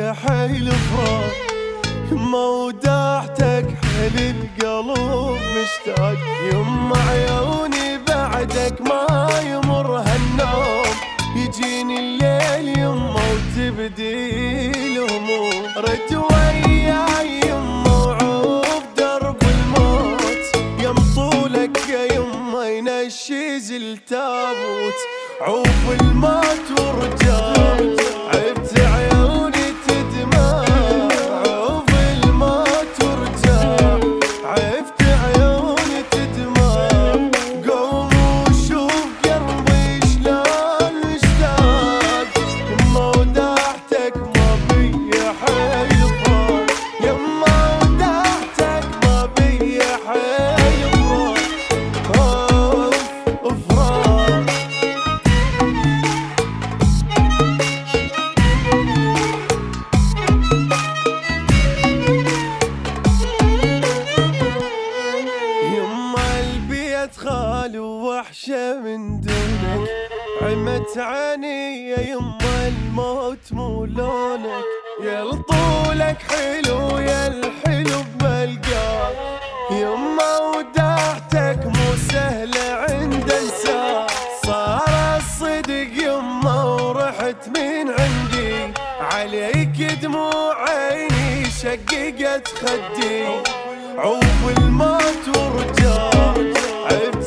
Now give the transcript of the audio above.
حيل فراق. يما وداعتك حيل القلب مشتاق. يما عيوني بعدك ما يمر هالنوم. يجيني الليل يما وتبدي الهموم. رد وياي يما وعوف درب الموت. يم طولك يا يما ينشز التابوت. عوف الموت ورجال عبت عيوني تدمع. عوف الموت ورجال عبت عيوني تدمع. قوم وشوف قلبي شلون مشتاق. يما وداعتك ما بي حيل فراق. يما وداعتك ما بي حيل فراق. فراق. خال ووحشة من دونك. عمت عيني يا يما الموت مو لونك. يا لطولك حلو يا الحلو بملقاك. يما وداعتك مو سهلة عند انسان. صار الصدق يما ورحت من عندي. عليك دموع عيني شققت خدي. عوف الموت ورجال